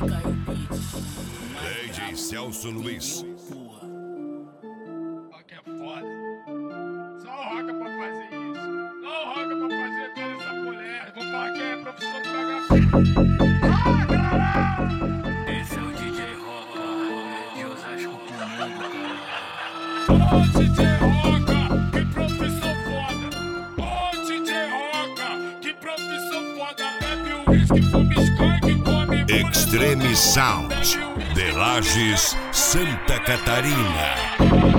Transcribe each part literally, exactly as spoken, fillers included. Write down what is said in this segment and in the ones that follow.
D J Celso Luiz. Rock é foda. Só o Roca pra fazer isso. Só o Roca pra fazer toda essa mulher. Vou falar que é professor de bagaceiro. Ah, caralho! Esse é o D J Roca de Osasco pro mundo, cara. Ô D J Roca, que profissão foda. Ô D J Roca, que profissão foda. Bebe o uísque, fuma skunk, come Extreme Sound, de Lages, Santa Catarina.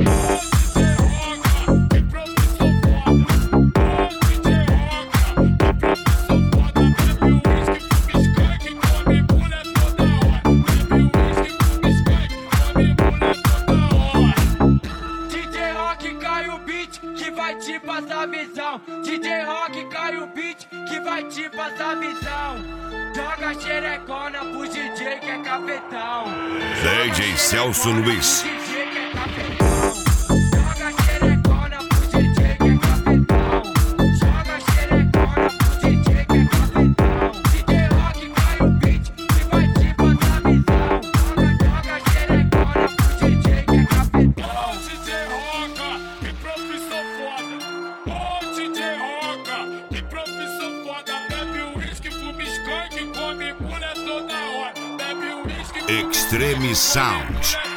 Que vai te passar visão. D J Rock cai o beat que vai te passar visão. Joga xerecona pro D J que é cafetão. D J Celso Luiz. D J que é cafetão. Joga xerecona pro D J que é cafetão. Joga xerecona pro D J que é cafetão. D J Rock cai o beat que vai te passar visão. Joga, joga xerecona pro D J que é cafetão. Extreme Sound.